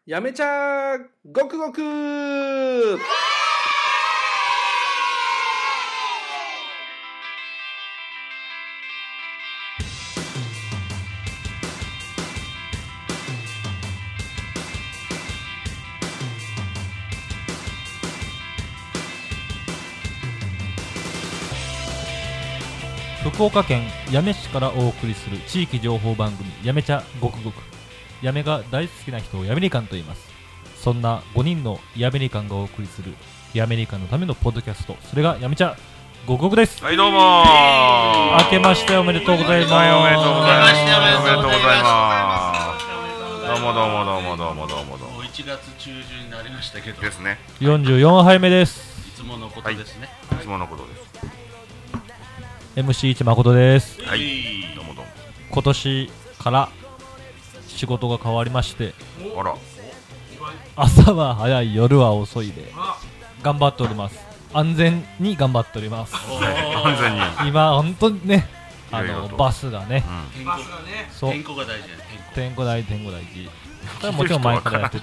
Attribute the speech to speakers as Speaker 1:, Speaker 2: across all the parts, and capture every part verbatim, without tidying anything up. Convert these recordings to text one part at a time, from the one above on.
Speaker 1: やめちゃごくごく。
Speaker 2: 福岡県八女市からお送りする地域情報番組やめちゃごくごく。やめが大好きな人をやめりかんと言います。そんなごにんのやめりかんがお送りするやめりかんのためのポッドキャスト、それがやめちゃごくごくです。
Speaker 3: はい、どうもー。
Speaker 2: 明けましておめでとうございます。
Speaker 3: はい、おめでとうございます。おめでとうございます。どうもどうもどうもどうもどうもどうも。
Speaker 4: もういちがつ中旬になりましたけど
Speaker 3: ですね。
Speaker 2: よんじゅうよんはいめです。
Speaker 4: いつものことですね。
Speaker 3: はい、いつものことです。
Speaker 2: エムシーいち 誠です。
Speaker 3: はい、どうもどうも。
Speaker 2: 今年から仕事が変わりまして、
Speaker 3: あら、
Speaker 2: 朝は早い夜は遅いで頑張っております。安全に頑張っております。
Speaker 3: 安全に
Speaker 2: 今本当にね、あ
Speaker 3: いろいろと
Speaker 2: のバスがね、
Speaker 4: 天候がね、
Speaker 2: そう
Speaker 4: 天候が大事だね。
Speaker 2: 天候大天候大事。それはもちろん前からやってた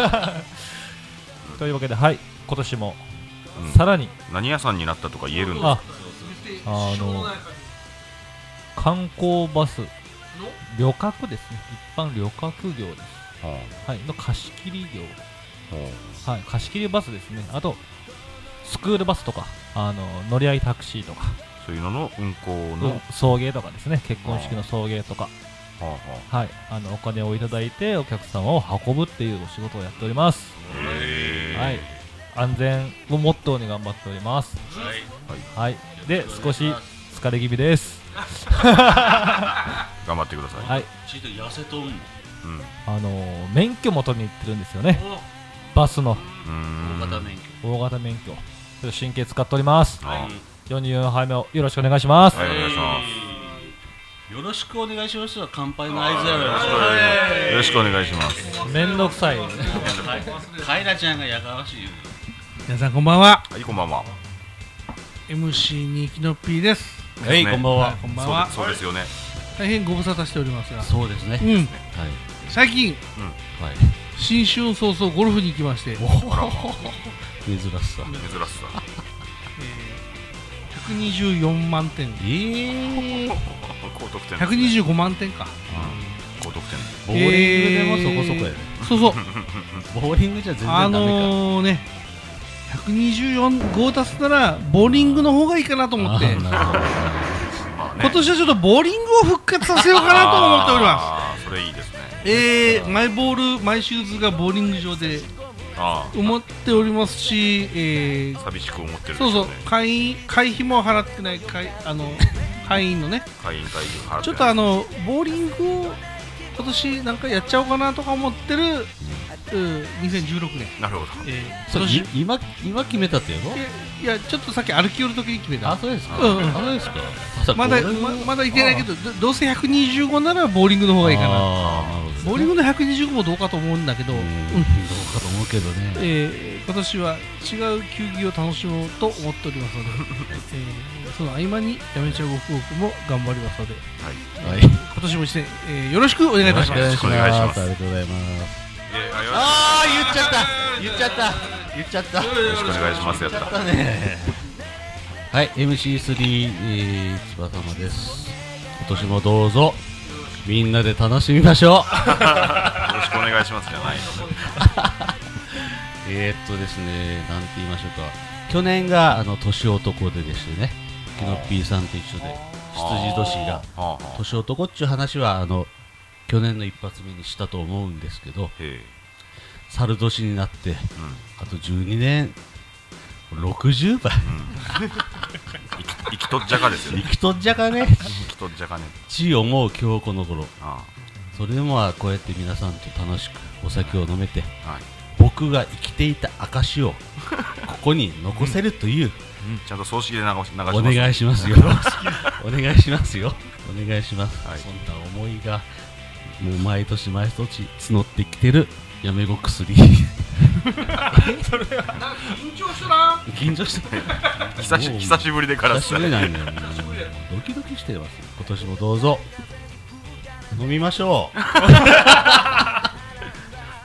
Speaker 2: というわけで、はい、今年も
Speaker 3: うん
Speaker 2: さらに、
Speaker 3: 何屋さんになったとか言えるんです
Speaker 2: あ
Speaker 3: か？
Speaker 2: あの観光バス旅客ですね、一般旅客業です、はい、の貸し切り業、はい、貸し切りバスですね。あとスクールバスとか、あの乗り合いタクシーとか、
Speaker 3: そういうのの運行
Speaker 2: うん
Speaker 3: の、
Speaker 2: 送迎とかですね、結婚式の送迎とか、
Speaker 3: はあは
Speaker 2: はい、あのお金をいただいてお客様を運ぶっていうお仕事をやっております。
Speaker 3: あ、へー、
Speaker 2: はい、安全をモットーに頑張っております。
Speaker 4: はい。
Speaker 2: はい、で少し疲れ気味です。
Speaker 3: 頑張ってください。
Speaker 2: はい、
Speaker 4: ちょっと痩せとんの。
Speaker 3: うん、
Speaker 2: あのー、免許も取りに行ってるんですよね、バスの
Speaker 3: うーん、
Speaker 4: 大型免許。
Speaker 2: 大型免許、ちょっと神経使っております。
Speaker 3: あ
Speaker 2: よんじゅうよんはいめをよろしくお願いします。
Speaker 3: はい、お願いしま
Speaker 4: よろしくお願いしますは乾杯の合図やろ。
Speaker 3: す。よろしくお願いします。
Speaker 2: めんどくさい。
Speaker 4: カイラちゃんがやかましい。
Speaker 5: 皆さんこんばんは。
Speaker 3: はい、こんばんは。
Speaker 5: エムシー にきのっぴーです。
Speaker 4: はい、こんばんは。
Speaker 5: こんばんは。
Speaker 3: そうです、そうですよね。
Speaker 5: 大変ご無沙汰しておりますが、
Speaker 4: そうですね。
Speaker 5: うん、
Speaker 4: はい。
Speaker 5: 最近
Speaker 4: はい。
Speaker 5: 新春早々ゴルフに行きまして、えー、
Speaker 4: 珍しさ。
Speaker 3: 珍しさ。
Speaker 5: ひゃくにじゅうよんまんてん、
Speaker 4: ええ。
Speaker 3: 高得点。
Speaker 5: ひゃくにじゅうごまんてんか。
Speaker 3: 高得点。
Speaker 4: ボーリングでもそこそこやね。
Speaker 5: そうそう
Speaker 4: ボーリングじゃ全然ダ
Speaker 5: あ
Speaker 4: メか。
Speaker 5: のーね、ひゃくにじゅうよん号出すならボーリングの方がいいかなと思って、
Speaker 4: あーなるほど。
Speaker 3: まあね
Speaker 5: 今年はちょっとボーリングを復活させようかなと思っております。
Speaker 3: あー、それいいですね。
Speaker 5: えー、マイボールマイシューズがボーリング場で
Speaker 3: あ
Speaker 5: 思っておりますし、えー
Speaker 3: あ、寂しく思ってるんです
Speaker 5: そうそう
Speaker 3: よね。
Speaker 5: 会員会費も払ってない会あの会員のね、
Speaker 3: 会員会費払ってない。
Speaker 5: ちょっとあのボーリングを今年なんかやっちゃおうかなとか思ってる、うん、にせんじゅうろくねん、
Speaker 3: なるほど。
Speaker 5: えー、
Speaker 4: それ
Speaker 5: 今年
Speaker 4: 今今決めたっていうの？
Speaker 5: いやいやちょっとさっき歩き寄るときに決めた。
Speaker 4: あ、そうですか。
Speaker 5: うんうん
Speaker 4: あ、そうですか。
Speaker 5: まだ
Speaker 4: これ
Speaker 5: ままだいてないけど、どどうせひゃくにじゅうごならボーリングの方がいいかな。
Speaker 4: あーなるほどね。
Speaker 5: ボーリングのひゃくにじゅうごもどうかと思うんだけど、
Speaker 4: う
Speaker 5: うんん
Speaker 4: どうかと思うけどね。
Speaker 5: えー今年は違う球技を楽しもうと思っておりますので、えーその合間にやめちゃうごくごくも頑張りますので、
Speaker 3: はい。
Speaker 4: はい。
Speaker 5: 今年も一年、えーよろしくお願いいたします。
Speaker 3: よろしくお願いします
Speaker 4: ありがとうございます。
Speaker 3: いやあよ
Speaker 4: あー、言っちゃった言っちゃった言っちゃった言っ
Speaker 3: ろしくお願いします。やった。
Speaker 4: ちゃったね。はい、エムシースリー、えー、千葉様です。今年もどうぞみんなで楽しみましょう。
Speaker 3: よろしくお願いしますじゃないの。
Speaker 4: えーっとですね、なんて言いましょうか。去年があの年男ででしてね、キノッピーさんと一緒で羊年が
Speaker 3: はあはあ
Speaker 4: 年男っちゅう話はあの去年の一発目にしたと思うんですけど、
Speaker 3: へ
Speaker 4: 猿年になって
Speaker 3: え、
Speaker 4: あとじゅうにねんろくじゅうばい
Speaker 3: うん、うん、生きとっじゃかですよね。
Speaker 4: 生きとっじゃかね。
Speaker 3: 生きとっじゃかね。
Speaker 4: 地を思う今日この頃、
Speaker 3: あ
Speaker 4: それでもこうやって皆さんと楽しくお酒を飲めて、
Speaker 3: あ、はい。
Speaker 4: 僕が生きていた証をここに残せるという
Speaker 3: ちゃんと葬式で流し流します。
Speaker 4: お願いしますよ。お願いしますよ。お願いします。
Speaker 3: はい
Speaker 4: そんな思いがもう毎年毎年募ってきてるやめご薬。
Speaker 5: 緊張したな。
Speaker 4: 緊張してる。
Speaker 3: 久し
Speaker 4: もう
Speaker 3: 久しぶりでから
Speaker 4: 久しぶりなんだよ。もうドキドキしてますよ。今年もどうぞ飲みましょう。
Speaker 3: よ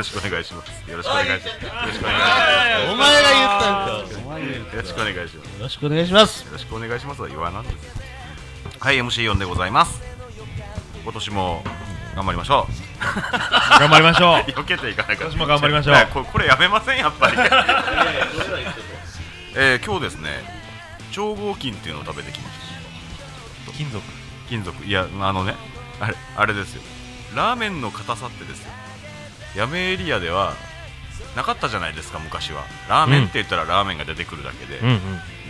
Speaker 3: ろしくお願いします。よろしくお願いします。よろしくお願いします。
Speaker 4: お前が言ったんか。お前が言った。
Speaker 3: よろしくお願いします。
Speaker 4: よろしくお願いします。
Speaker 3: よろしくお願いしますは言わなんです。はい、エムシーよん でございます。今年も頑張りましょう。
Speaker 6: 頑張りましょう。
Speaker 3: 避けていかないから。
Speaker 6: 今年も頑張りましょう。
Speaker 3: これ、これやめませんやっぱり。えー、今日ですね、超合金っていうのを食べてきました。
Speaker 6: 金属。
Speaker 3: 金属。いや、あのね、あれ、あれですよ。ラーメンの硬さってですよ。八女エリアではなかったじゃないですか、昔は。ラーメンって言ったらラーメンが出てくるだけで。うんうん、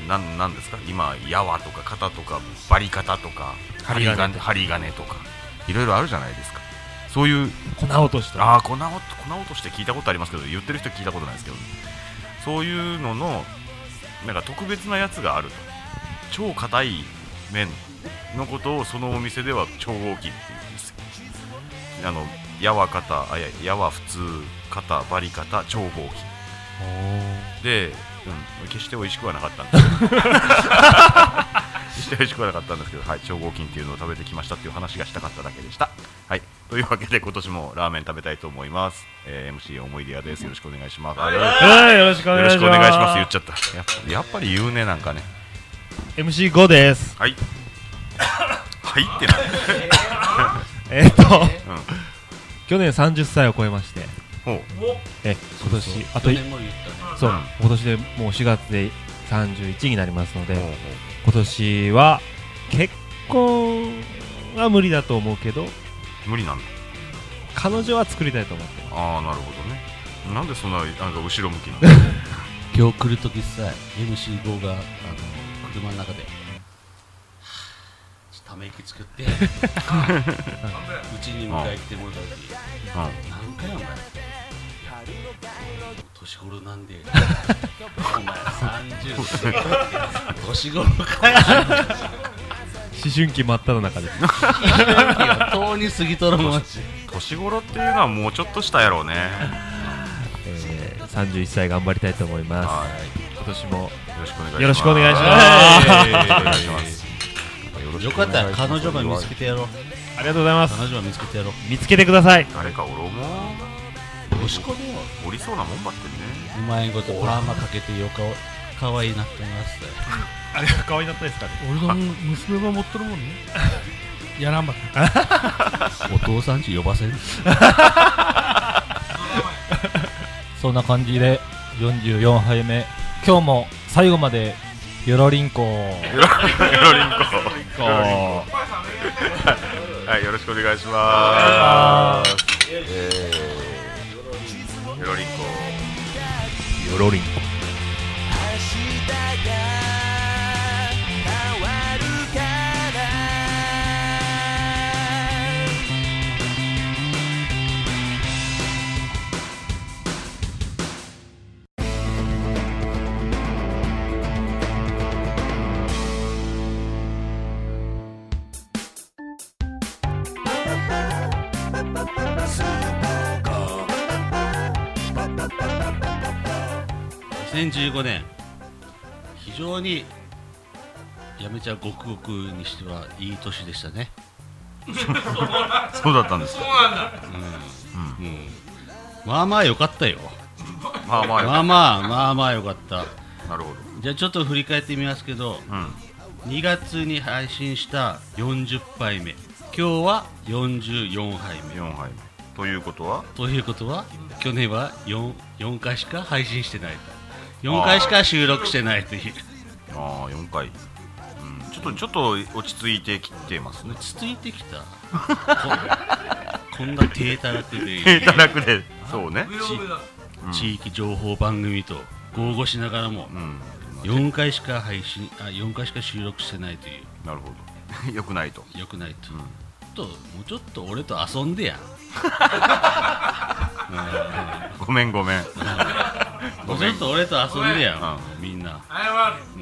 Speaker 3: な, なんですか今、やわとか型とかバリ型とか針金, 針金とかいろいろあるじゃないですか。そういう
Speaker 6: 粉落とし
Speaker 3: あ粉, 粉落として聞いたことありますけど、言ってる人聞いたことないですけど、そういうののなんか特別なやつがあると。超硬い麺のことをそのお店では超合金って言うんですよ。あのやわ型、あややわ普通型、バリ型、超合金で、うん、決して美味しくはなかったんですけど決して美味しくはなかったんですけど、はい、超合金っていうのを食べてきましたっていう話がしたかっただけでした。はい、というわけで今年もラーメン食べたいと思います。えー、エムシー 思い出屋です。よろしくお願いします。はい、
Speaker 6: はい、よろしくお願いします。
Speaker 3: よろしくお願いします。言っちゃった。やっぱ、やっぱり言うね、なんかね。
Speaker 6: エムシーご です。
Speaker 3: はいはいってな
Speaker 6: えっと、うん、
Speaker 2: 去年さんじゅっさいを超えまして、
Speaker 3: ほう
Speaker 2: え今年あと
Speaker 4: 去年も言ったね。
Speaker 2: そう、今年でもうしがつでさんじゅういちになりますので、今年は結婚は無理だと思うけど、
Speaker 3: 無理なんだ。
Speaker 2: 彼女は作りたいと思ってます。
Speaker 3: ああ、なるほどね。なんでそんな、なんか後ろ向きな
Speaker 4: 今日来るときさ、エムシーご があの車の中でため息作ってうちに迎え来てもらうとき、何回なんだよ、年頃なんでお前さんじゅう年頃かや
Speaker 2: 思春期真っ只中です
Speaker 4: 思春期はとうに過ぎとるもん。
Speaker 3: 年頃っていうのはもうちょっとしたやろうね。
Speaker 2: えー、さんじゅういっさい頑張りたいと思います。はい、今年もよろしくお願いします。
Speaker 4: よかったら彼女ば見つけてやろう。
Speaker 2: ありがとうございます。
Speaker 4: 彼女ば見つけてやろう。
Speaker 2: 見つけてください。
Speaker 3: 誰かおろも
Speaker 4: おしこでよ、
Speaker 3: おりそうなもんばってね。
Speaker 4: うまいことパーマかけてよかかわいいなって思います。
Speaker 2: あれは可愛いなったですかね。
Speaker 5: 俺の娘が持っとるもんね。やらんば
Speaker 4: お父さんち呼ばせん
Speaker 2: そんな感じでよんじゅうよんはいめ、今日も最後までよろりんこよ
Speaker 3: ろりんこはい、よろしくお願いします。えー、よろりんこ
Speaker 2: よろりんこ
Speaker 4: にせんじゅうごねん、非常にやめちゃごくごくにしてはいい年でしたね。
Speaker 3: そうだったんですか。
Speaker 4: そうなんだ。うん、うん、まあまあ良かったよ。
Speaker 3: まあまあ
Speaker 4: まあまあまあまあ良かった。
Speaker 3: なるほど。
Speaker 4: じゃあちょっと振り返ってみますけど、うん、にがつに配信したよんじゅっぱいめ、今日はよんじゅうよんはいめ。
Speaker 3: よんはいめということは
Speaker 4: ということは去年は 4, 4回しか配信してない、よんかいしか収録してないという。
Speaker 3: ああ、よんかい、うん、ちょっとちょっと落ち着いてきてますね。
Speaker 4: 落ち着いてきたこ, こんな低たらくで
Speaker 3: 低たらくでそうね、
Speaker 4: 地域情報番組と豪語しながらも、うん、よんかいしか配信あよんかいしか収録してないという。
Speaker 3: なるほどよくないと
Speaker 4: よくないと、うん、ともうちょっと俺と遊んでや
Speaker 3: ごめんごめん
Speaker 4: もうちょっと俺と遊んでや、うん、みんな、うん、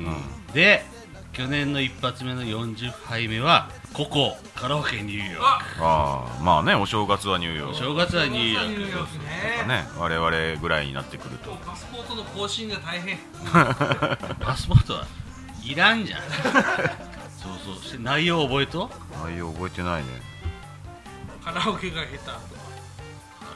Speaker 4: で去年の一発目のよんじゅっはいめはここカラオケニューヨーク。
Speaker 3: ああ、まあね、お正月はニューヨーク、
Speaker 4: お正月はニューヨーク、
Speaker 3: そうそうね、ね、我々ぐらいになってくると
Speaker 5: パスポートの更新が大変
Speaker 4: パスポートはいらんじゃんそうそうして内容覚えと
Speaker 3: 内容覚えてないね。
Speaker 5: カラオケが下手とか
Speaker 4: カ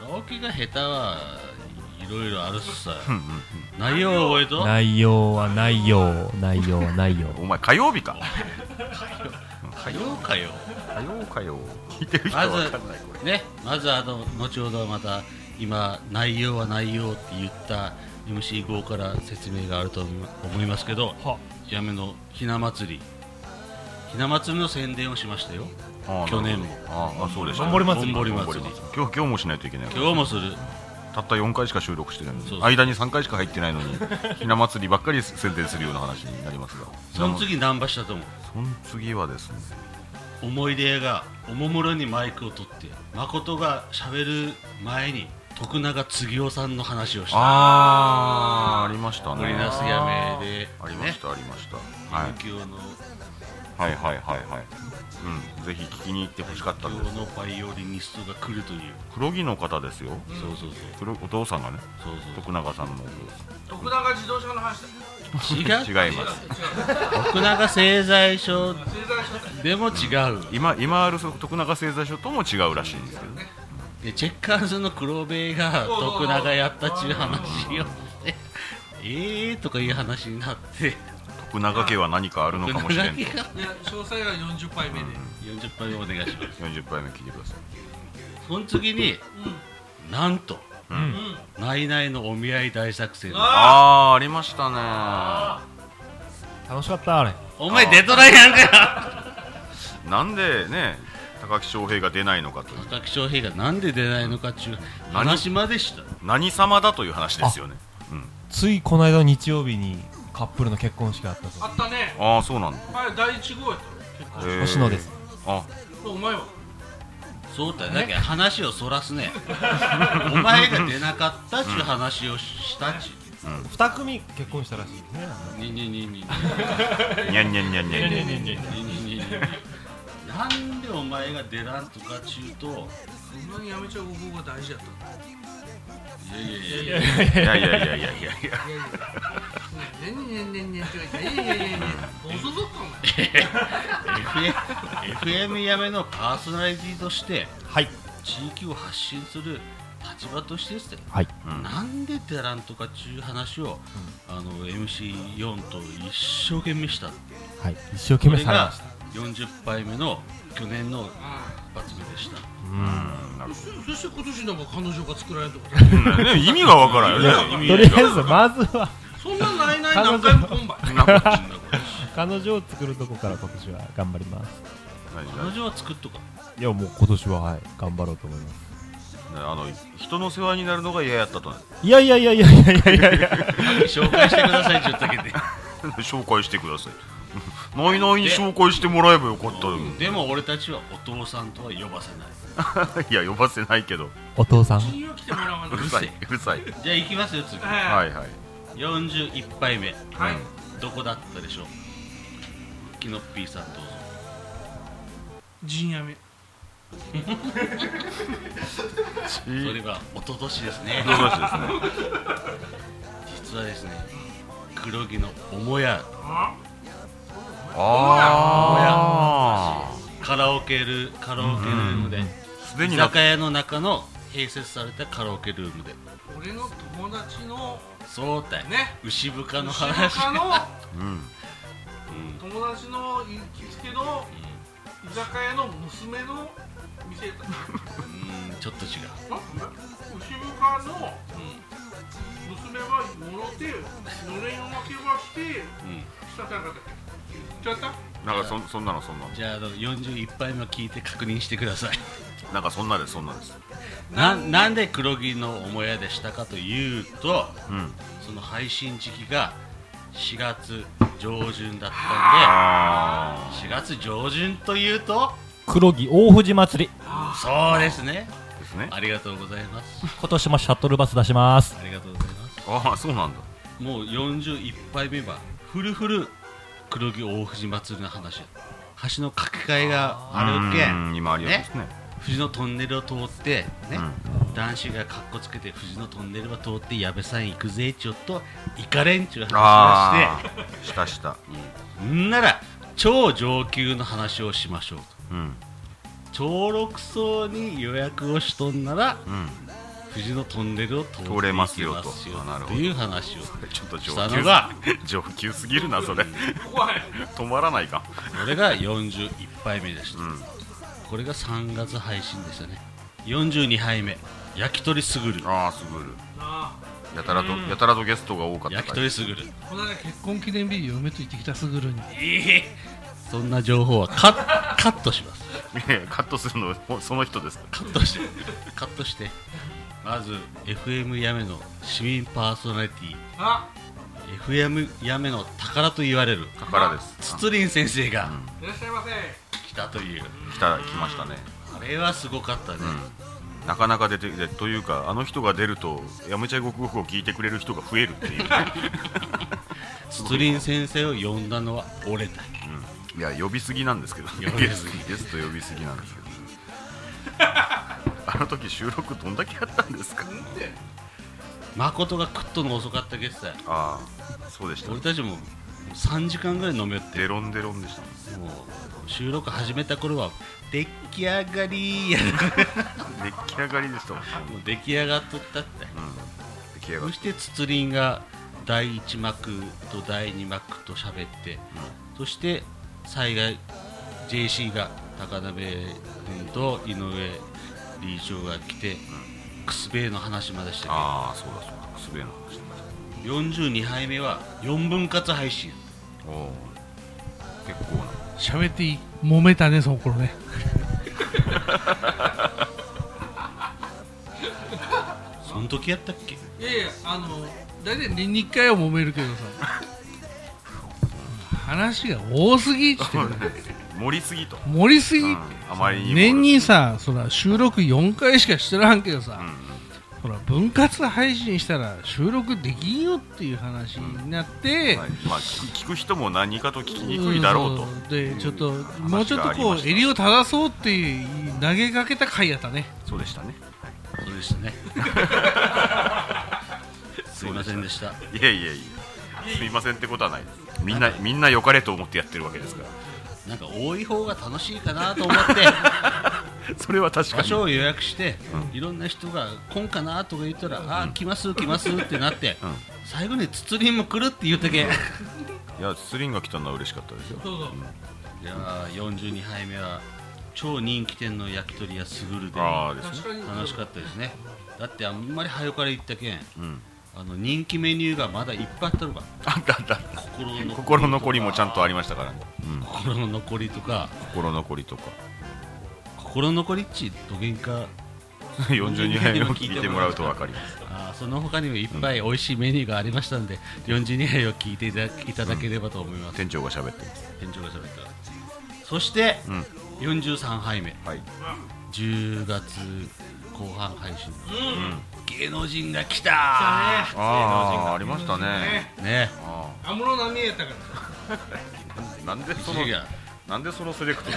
Speaker 4: ラオケが下手はいろいろあるしさ内容覚えと
Speaker 6: 内容は内容内容は内容
Speaker 3: お前火曜日か
Speaker 4: 火曜かよ
Speaker 3: 火曜かよ聞いてる人は分かんないこれ
Speaker 4: ねまずあの後ほどまた今内容は内容って言った エムシーゴー から説明があると思いますけどやめのひな祭りひな祭りの宣伝をしましたよ去年も
Speaker 3: ああそうでした
Speaker 6: ぼんぼり祭り
Speaker 4: ぼんぼり祭り
Speaker 3: 今日今日もしないといけない
Speaker 4: 今日もする
Speaker 3: たったよんかいしか収録してないのに
Speaker 4: そうそう
Speaker 3: 間にさんかいしか入ってないのにひな祭りばっかり宣伝するような話になりますが
Speaker 4: その次何番したと思う
Speaker 3: その次はですね
Speaker 4: 思い出屋がおもむろにマイクを取って誠が喋る前に徳永次夫さんの話をした
Speaker 3: あーありましたね
Speaker 4: 織ナスやめで
Speaker 3: ありました、ありましたはい
Speaker 4: みゆきおの
Speaker 3: はいはいはいはいうんぜひ聞きに行ってほしかったんです
Speaker 4: のバイオリニストが来るという
Speaker 3: 黒木の方ですよ
Speaker 4: そうそうそう
Speaker 3: 黒お父さんがね
Speaker 4: そうそう
Speaker 3: 徳永さんの
Speaker 1: 徳永自動車の話だ
Speaker 4: 違う
Speaker 3: 違います
Speaker 4: 徳永製材所
Speaker 1: 製材所
Speaker 4: でも違う、
Speaker 3: 今今ある徳永製材所とも違うらしいんですけどね
Speaker 4: でチェッカーズの黒部屋が徳永やったっちゅう話をしてえーとかいう話になって
Speaker 3: 徳永家は何かあるのかもしれんと
Speaker 4: 徳永家が
Speaker 1: いや詳細はよんじゅっぱいめで、
Speaker 4: よんじゅっぱいめお願いします
Speaker 3: よんじゅっぱいめ聞いてください
Speaker 4: その次になんと
Speaker 3: うん
Speaker 1: うん
Speaker 4: ナイナイのお見合い大作戦
Speaker 3: あーありましたね
Speaker 6: 楽しかったあれ
Speaker 4: お前出とらんやんか
Speaker 3: なんでね高木翔平が出ないのかという
Speaker 4: 高木翔平がなんで出ないのかっちゅう話までした
Speaker 3: 何様だという話ですよねうん
Speaker 6: ついこの間の日曜日にカップルの結婚式があったそう
Speaker 1: あったね
Speaker 3: ああそうなんだ
Speaker 1: 前だいいち号やった結構
Speaker 3: へー
Speaker 6: 星野です
Speaker 3: あ
Speaker 1: お前は
Speaker 4: そうだよだけど話をそらすねお前が出なかったっちゅう話をしたっちゅ
Speaker 6: 二組結婚したらしいですね
Speaker 4: うににににに
Speaker 3: にゃんにゃんにゃんにゃんにゃんにゃん
Speaker 4: にににになんでお前が出らんとかっちゅうと
Speaker 1: そんなにやめちゃう方が大事やったんだ
Speaker 4: いやいやいやいや
Speaker 3: いやいやいやいやいやいや
Speaker 1: いやいやねんねんねんねんって言っていやいやいやいやどうぞぞかお前
Speaker 4: エフエム やめのパーソナリティとして
Speaker 6: はい
Speaker 4: 地域を発信する立場としてですね
Speaker 6: はい
Speaker 3: うん
Speaker 4: なんで出らんとかっちゅう話を、あの エムシーよん と一生懸命した
Speaker 6: はい一生懸命されました
Speaker 4: よんじゅっぱいめの去年の一発目でした
Speaker 3: うんなるほ
Speaker 1: そそして今年なんか彼女が作られたこと
Speaker 3: どね意味がわからんよね
Speaker 6: とりあえずまずは
Speaker 1: そんなんないない何回もこんばい
Speaker 3: なんか
Speaker 6: 彼女を作るとこから今年は頑張ります
Speaker 4: 彼女は作っとか
Speaker 6: いやもう今年ははい頑張ろうと思います
Speaker 3: あの人の世話になるのが嫌やったと
Speaker 6: いやいやいやいやいやいやいやいや
Speaker 4: 紹介してくださいって言ったけで
Speaker 3: 紹介してくださいないないに紹介してもらえばよかったよ
Speaker 4: でも俺たちはお父さんとは呼ばせない
Speaker 3: いや呼ばせないけど
Speaker 6: お父さん
Speaker 1: 金曜来てもらわんと
Speaker 3: うるさいうるさい
Speaker 4: じゃあ行きますよ次
Speaker 1: は
Speaker 3: はいはい
Speaker 4: よんじゅういっぱいめ
Speaker 1: いはい
Speaker 4: どこだったでしょうキノッピーさんどうぞ
Speaker 1: 陣やめ
Speaker 4: それは一昨年ですね
Speaker 3: どうしですね
Speaker 4: 実はですね黒木の母屋
Speaker 1: あ
Speaker 3: あ
Speaker 4: カラオケルカラオケルームで、
Speaker 3: あすで
Speaker 4: 居
Speaker 3: にな
Speaker 4: 酒屋の中の併設されたカラオケルームで
Speaker 1: 俺の友達の
Speaker 4: そうだよ
Speaker 1: ね
Speaker 4: 牛深の
Speaker 1: 牛
Speaker 4: 話
Speaker 1: 深の
Speaker 3: うん
Speaker 4: うん
Speaker 1: 友達の行きつけの居酒屋の娘の店だった
Speaker 4: うんちょっと違う、
Speaker 1: あ牛深の娘はもろてのれんを負けまして
Speaker 4: うん
Speaker 1: したたかだった違った
Speaker 3: なんかそそんなのそんなの
Speaker 4: じゃああのよんじゅういっぱいめを聞いて確認してください
Speaker 3: なんかそんなですそんなです
Speaker 4: ななんで黒木の母屋でしたかというと
Speaker 3: うん
Speaker 4: その配信時期がしがつ上旬だった
Speaker 3: あ
Speaker 4: んでしがつ上旬というと
Speaker 6: 黒木大藤祭り
Speaker 4: そうですね
Speaker 3: あですね
Speaker 4: ありがとうございます
Speaker 6: 今年もシャトルバス出します
Speaker 4: ありがとうございます
Speaker 3: ああそうなんだ
Speaker 4: もうよんじゅういっぱいめはフルフル黒木大藤祭りの話橋の架け替えがあるけ
Speaker 3: うんん今ありやですね
Speaker 4: 藤のトンネルを通ってね、
Speaker 3: うん
Speaker 4: 男子がカッコつけて藤のトンネルを通って矢部さん行くぜちょっと行かれんちゅう話を
Speaker 3: ああしたした
Speaker 4: してんなら超上級の話をしましょうと
Speaker 3: うん
Speaker 4: 超六層に予約をしとんなら
Speaker 3: うん
Speaker 4: 富士のトンネルを通っていきますよ
Speaker 3: 通れますよとあなるほど
Speaker 4: っていう話を
Speaker 3: ちょっと上
Speaker 4: した
Speaker 3: 級
Speaker 4: のが
Speaker 3: 上級すぎるなそれ
Speaker 1: 怖い
Speaker 3: 止まらないか
Speaker 4: これがよんじゅういっぱいめでした、
Speaker 3: うん
Speaker 4: これがさんがつ配信でしたね。よんじゅうにはいめ焼き鳥すぐる
Speaker 3: ああすぐる
Speaker 1: あ
Speaker 3: やたらとやたらとゲストが多かった
Speaker 4: 焼き鳥すぐる
Speaker 1: あこの間結
Speaker 5: 結婚記念日嫁と行ってきたすぐるに
Speaker 4: そんな情報はカッカットします。
Speaker 3: ねカットするのその人ですか
Speaker 4: カットしてカットしてまず エフエム やめの市民パーソナリティ
Speaker 1: あ
Speaker 4: エフエム やめの宝と言われる
Speaker 3: 宝です
Speaker 4: つつりん先生が
Speaker 1: いらっしゃいませ
Speaker 4: 来たという、
Speaker 3: 来た来ましたね
Speaker 4: あれはすごかったね、
Speaker 3: うんなかなか出てきてというかあの人が出るとやめちゃいごくごくを聞いてくれる人が増えるっていうね
Speaker 4: つつりん先生を呼んだのは俺だ。
Speaker 3: いや呼びすぎなんですけど
Speaker 4: 呼びすぎ
Speaker 3: ゲスト呼びすぎなんですけどあの時収録どんだけやったんですか
Speaker 4: 誠が食っとの遅かったゲストや。
Speaker 3: ああそうでした
Speaker 4: 俺たちもさんじかんぐらい飲めよって
Speaker 3: デロンデロンでしたね
Speaker 4: もう収録始めた頃は出来上がりや
Speaker 3: 出来上がりでしたもんね
Speaker 4: もう出来上がっとったって。
Speaker 3: うん出来上がっ
Speaker 4: そしてつつりんがだいいち幕とだいに幕と喋って、そして最後 ジェーシー が高鍋君と井上理事長が来て、くすべの話までしてて、
Speaker 3: ああそうだそうだすべえな話してま
Speaker 4: よんじゅうにはいめはよんぶん割配信。
Speaker 3: したおお結構な
Speaker 5: 喋っていい揉めたねその頃ね
Speaker 4: その時やったっけ。
Speaker 1: いやいやあの
Speaker 5: 大体年にいっかいは揉めるけどさ話が多すぎって
Speaker 3: 盛りすぎと、
Speaker 5: 盛りすぎ、
Speaker 3: うん、あまりにも
Speaker 5: 年にさそら収録よんかいしかしてらんけどさ、
Speaker 3: うんうん
Speaker 5: ほら分割配信したら収録できんよっていう話になって、
Speaker 3: はいまあ、聞く聞く人も何かと聞きにくいだろうと
Speaker 5: んそうでちょっと
Speaker 3: 話
Speaker 5: もうちょっとこう
Speaker 3: がありました
Speaker 5: 襟を正そうっていう投げかけた回やったね。
Speaker 3: そうでしたね、
Speaker 4: そうでしたねすいませんでした。
Speaker 3: いやいやいやすいませんってことはないですみんなみんな良かれと思ってやってるわけですから
Speaker 4: なんか多い方が楽しいかなと思って
Speaker 3: それは確かに
Speaker 4: 場所を予約して、
Speaker 3: う
Speaker 4: いろんな人が来んかなとか言ったら、あー来ます来ますってなって、
Speaker 3: うん
Speaker 4: 最後につつりんも来るって言ったけ、
Speaker 3: いやスリンが来たのは嬉しかったですよ
Speaker 1: そうそう
Speaker 4: いやーよんじゅうにはいめは超人気店の焼き鳥屋すぐるで
Speaker 3: ああですね
Speaker 1: 確かに
Speaker 4: 楽しかったですね。だってあんまり早から行ったけん
Speaker 3: うん
Speaker 4: あの人気メニューがまだいっぱいあったるわ。
Speaker 3: あったあった
Speaker 4: 心の残りとか
Speaker 3: 心残りもちゃんとありましたからね、うん、
Speaker 4: 心の残りとか
Speaker 3: 心残りとか
Speaker 4: 心残りっちどげんか
Speaker 3: よんじゅうにはいめを聞いてもらうと分かります
Speaker 4: あーその他にもいっぱい美味しいメニューがありましたんで、よんじゅうにはいを聞いていただいただければと思います。
Speaker 3: 店長が喋ってます
Speaker 4: 店長が喋ったそして、
Speaker 3: うん
Speaker 4: よんじゅうさんはいめ
Speaker 3: はい
Speaker 4: じゅうがつこう半配信、
Speaker 3: うん
Speaker 4: 芸能人が来た
Speaker 3: ああありましたね
Speaker 4: ーね
Speaker 3: あ
Speaker 1: 安室奈美恵やったから
Speaker 3: あなんでその
Speaker 4: 違う
Speaker 3: なんでそのセレクト
Speaker 1: 違う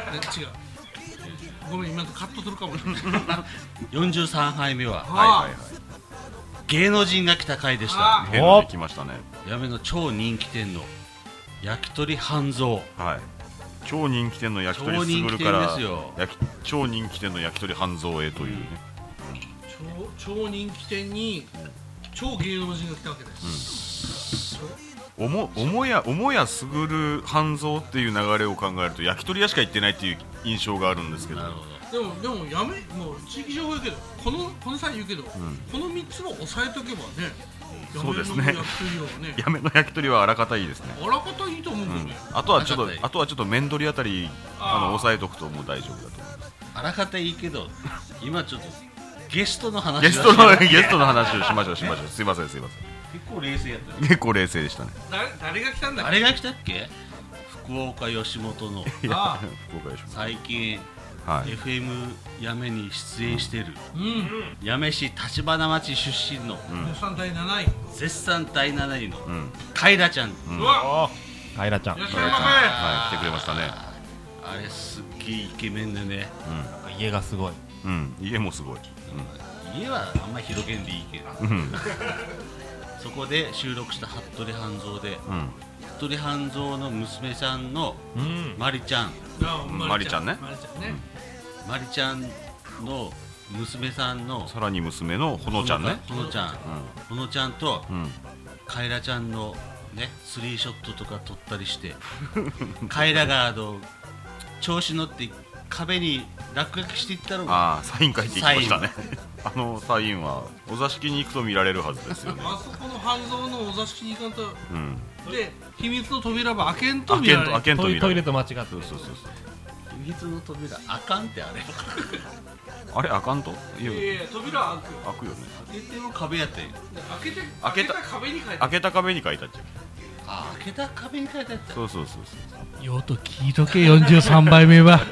Speaker 1: ごめん今のカットするかもしれない
Speaker 4: よんじゅうさんはいめは
Speaker 3: はいはいはい
Speaker 4: 芸能人が来た回でした。
Speaker 1: あ
Speaker 3: 変なできましたね
Speaker 4: やめの超人気店の焼き鳥半蔵
Speaker 3: はい超人気店の焼き鳥
Speaker 4: 超人気店
Speaker 3: すぐるから
Speaker 4: ですよ。
Speaker 3: 焼き超人気店の焼き鳥半蔵へというね、
Speaker 1: 超超人気店に超芸能人が来たわけです、
Speaker 3: おもおもやおもやすぐる半蔵っていう流れを考えると焼き鳥屋しか行ってないっていう印象があるんですけど
Speaker 4: なるほ
Speaker 1: でもでもやめもう地域情報言うけどこのこの際言うけど、
Speaker 3: ん
Speaker 1: このみっつも押さえとけばね
Speaker 3: そうですね
Speaker 1: やめの焼き鳥はね
Speaker 3: やめの焼き鳥はあらかたいいですね、
Speaker 1: あらかたいいと思うけどね、
Speaker 3: あとはちょっと
Speaker 4: あらかたいい
Speaker 3: あとはちょっと面取りあたりあの
Speaker 1: あー
Speaker 3: 押さえとくともう大丈夫だと思います
Speaker 4: ど。あらかたいいけど今ちょっとゲストの話
Speaker 3: ゲストのゲストの話をしましょうしましょうすいませんすいませ
Speaker 4: 結構冷静やったよ。
Speaker 3: ん結構冷静でしたね
Speaker 1: 誰誰が来たんだっけ
Speaker 4: あれが来たっけ福岡吉本の
Speaker 3: いや
Speaker 1: あ
Speaker 3: 福岡吉本
Speaker 4: 最近
Speaker 3: はい
Speaker 4: エフエム やめに出演してる
Speaker 1: うん
Speaker 4: 八女市橘町出身の
Speaker 3: うん
Speaker 1: 予算第なない
Speaker 4: 絶賛だいなないの
Speaker 3: うん
Speaker 4: カイラちゃん、
Speaker 3: うん
Speaker 1: うわ
Speaker 6: カイラちゃん
Speaker 1: いらっしゃいま
Speaker 3: はい来てくれましたね
Speaker 4: あれすっげえイケメンでね
Speaker 6: 家がすごい
Speaker 3: うんうん家もすごい
Speaker 4: 家はあんま広げんでいいけど
Speaker 3: うんうん
Speaker 4: そこで収録した服部半蔵で
Speaker 3: うん
Speaker 4: 服部半蔵の娘さんの
Speaker 6: うん
Speaker 4: マリちゃん
Speaker 1: あ
Speaker 3: マリちゃんね
Speaker 1: マリちゃんね
Speaker 4: マリちゃんの娘さんの
Speaker 3: さらに娘のほのちゃんね。
Speaker 4: ほのちゃん、ほのちゃんと
Speaker 3: うんうん
Speaker 4: カイラちゃんのねスリーショットとか撮ったりしてカイラがあの調子乗って壁に落書きしていったのが
Speaker 3: ああサイン書いていきましたね。あのサインはお座敷に行くと見られるはずですよね。
Speaker 1: あそこの半蔵のお座敷に行かんと
Speaker 3: うん
Speaker 1: で秘密の扉は開けんと
Speaker 3: 開けんと
Speaker 1: 見られる。
Speaker 3: 開けんと見られる。
Speaker 6: トイレと間違ってる。
Speaker 3: そうそうそうそう。
Speaker 4: 秘密の扉あかんってあれ
Speaker 3: あれあかんといや
Speaker 1: いやいや扉は開くよ。
Speaker 3: 開くよね。
Speaker 4: 開けての壁やって
Speaker 1: で開けて
Speaker 3: 開けた
Speaker 1: 開けた壁に書いてある。
Speaker 3: 開けた壁に書いたっちゃ
Speaker 4: あ開けた壁に書いてあった
Speaker 3: う。そうそうそうそう。
Speaker 5: よと聞いとけよんじゅうさんばいめは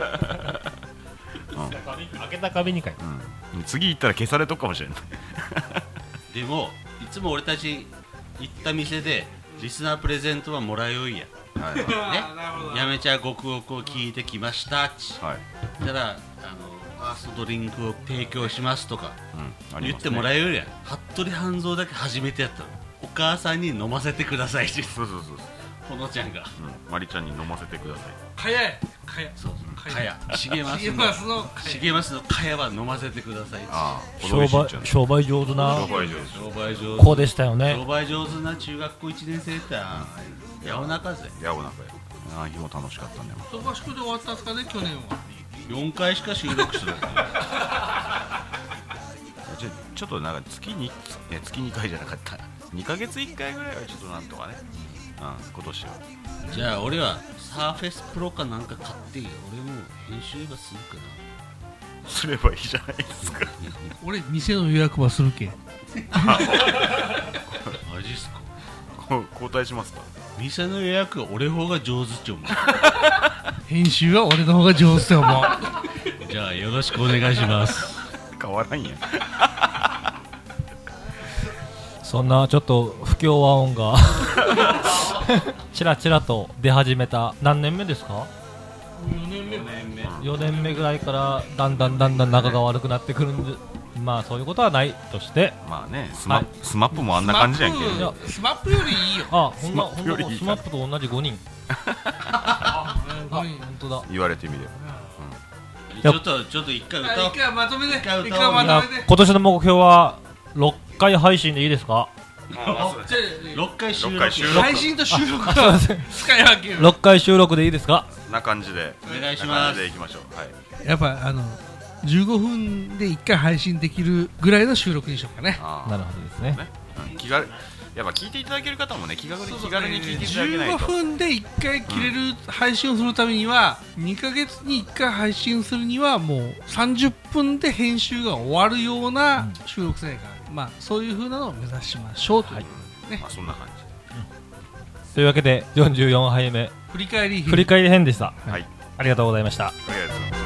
Speaker 6: 開けた壁に書いて
Speaker 3: うん、次行ったら消されとくかもしれない。
Speaker 4: でもいつも俺たち行った店でリスナープレゼントはもらいよいや
Speaker 3: はい
Speaker 4: ね
Speaker 1: あーなるほど
Speaker 4: やめちゃ極奥を聞いてきましたっち
Speaker 3: はい。
Speaker 4: たらあのファーストドリンクを提供しますとか
Speaker 3: うん。ありますね
Speaker 4: 言ってもらえるやん服部半蔵だけ初めてやったのお母さんに飲ませてくださいって
Speaker 3: そうそうそうそう。
Speaker 4: ほのちゃんが
Speaker 3: うん。まりちゃんに飲ませてください。
Speaker 1: かややかや。
Speaker 4: そうそう
Speaker 1: か
Speaker 4: かや茂松
Speaker 1: 重
Speaker 4: の
Speaker 1: 松のかや。
Speaker 4: 茂松のかやは飲ませてください
Speaker 3: ああ。
Speaker 2: 商売商売上手な
Speaker 3: 商売上手。
Speaker 4: 商売上手
Speaker 2: 子でしたよね。
Speaker 4: 商売上手な中学校いちねん生ってあやおなかぜ
Speaker 3: やおなかや。ああ日も楽しかったね。
Speaker 1: 忙しくで終わったんですかね去年は。
Speaker 4: よんかいしか収録してない
Speaker 3: じゃちょっとなんか月にいや月にかいじゃなかったにかげついっかいぐらいはちょっとなんとかね、うん、今年は
Speaker 4: じゃあ俺はサーフェスプロかなんか買っていい俺も編集はするか
Speaker 3: すればいいじゃないですか。
Speaker 5: 俺店の予約はするけん
Speaker 4: なマジっすか
Speaker 3: こう交代しますか。
Speaker 4: 店の予約は俺方が上手っち思う
Speaker 5: 編集は俺の方が上手と思う
Speaker 4: じゃあよろしくお願いします
Speaker 3: 変わらんやん。
Speaker 2: そんなちょっと不協和音がチラチラと出始めた何年目ですか。
Speaker 1: よねんめ。
Speaker 2: よねんめぐらいからだんだんだんだん仲が悪くなってくるんで、まあそういうことはないとして、
Speaker 3: まあねスマ,、
Speaker 2: はい
Speaker 3: スマップもあんな感じやんけ。
Speaker 2: いや
Speaker 1: スマップよりいいよ。
Speaker 2: あほんまほんま
Speaker 3: スマップよりいい
Speaker 2: スマップと同じごにん。あ本当だ。
Speaker 3: 言われてみれば。
Speaker 4: ちょっとちょっと一回歌おう
Speaker 1: 一回まとめて。一回
Speaker 4: 回歌おう
Speaker 1: ま
Speaker 2: いや
Speaker 1: とめて。
Speaker 2: 今年の目標はろっかい配信でいいですか。
Speaker 1: じゃあ
Speaker 4: ろっかい収録
Speaker 3: ろっかい収録
Speaker 1: 配信と収録は使い分ける。
Speaker 2: ろっかい収録でいいですか。
Speaker 3: な感じで
Speaker 4: お願いし
Speaker 3: な
Speaker 4: ます
Speaker 3: 感じでいきましょう。はい。
Speaker 5: やっぱあのじゅうごふんでいっかい配信できるぐらいの収録にしようかね
Speaker 3: あ
Speaker 2: なるほどですね。
Speaker 3: ね、うん、気軽やっぱ聞いていただける方もね気軽に
Speaker 1: そうそう
Speaker 3: 気軽に聞いていただけ
Speaker 1: 15
Speaker 3: ないと。
Speaker 1: 分でいっかい切れる配信をするためには、にかげつにいっかい配信するにはもうさんじゅっぷんで編集が終わるような収録せないから、まあそういう風なのを目指しましょうという、ね
Speaker 3: まあそんな感
Speaker 2: というわけでよんじゅうよんはいめ
Speaker 1: 振り返り
Speaker 2: 振り返り編でした。
Speaker 3: じ。はい。
Speaker 2: ありがとうございました。
Speaker 3: ありがとうございます。